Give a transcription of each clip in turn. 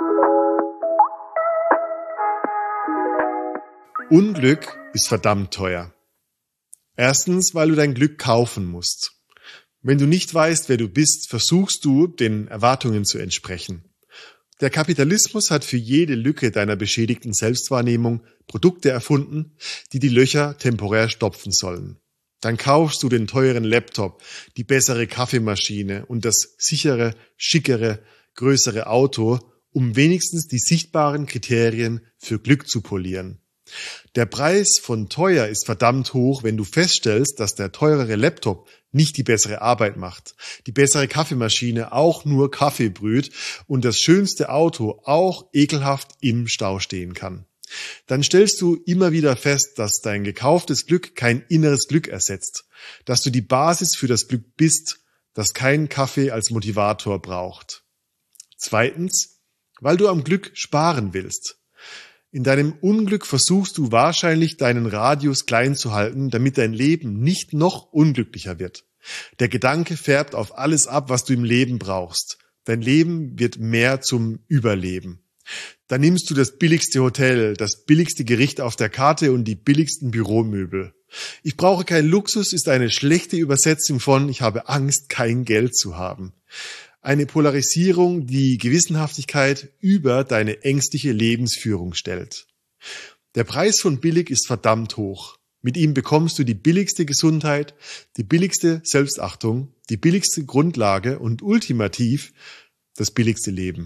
Unglück ist verdammt teuer. Erstens, weil du dein Glück kaufen musst. Wenn du nicht weißt, wer du bist, versuchst du, den Erwartungen zu entsprechen. Der Kapitalismus hat für jede Lücke deiner beschädigten Selbstwahrnehmung Produkte erfunden, die die Löcher temporär stopfen sollen. Dann kaufst du den teuren Laptop, die bessere Kaffeemaschine und das sichere, schickere, größere Auto, um wenigstens die sichtbaren Kriterien für Glück zu polieren. Der Preis von teuer ist verdammt hoch, wenn du feststellst, dass der teurere Laptop nicht die bessere Arbeit macht, die bessere Kaffeemaschine auch nur Kaffee brüht und das schönste Auto auch ekelhaft im Stau stehen kann. Dann stellst du immer wieder fest, dass dein gekauftes Glück kein inneres Glück ersetzt, dass du die Basis für das Glück bist, das kein Kaffee als Motivator braucht. Zweitens, weil du am Glück sparen willst. In deinem Unglück versuchst du wahrscheinlich, deinen Radius klein zu halten, damit dein Leben nicht noch unglücklicher wird. Der Gedanke färbt auf alles ab, was du im Leben brauchst. Dein Leben wird mehr zum Überleben. Dann nimmst du das billigste Hotel, das billigste Gericht auf der Karte und die billigsten Büromöbel. Ich brauche keinen Luxus ist eine schlechte Übersetzung von ich habe Angst, kein Geld zu haben. Eine Polarisierung, die Gewissenhaftigkeit über deine ängstliche Lebensführung stellt. Der Preis von billig ist verdammt hoch. Mit ihm bekommst du die billigste Gesundheit, die billigste Selbstachtung, die billigste Grundlage und ultimativ das billigste Leben.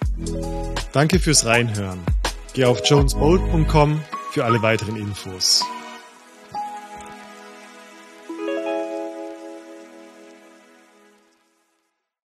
Danke fürs Reinhören. Geh auf jonesbold.com für alle weiteren Infos.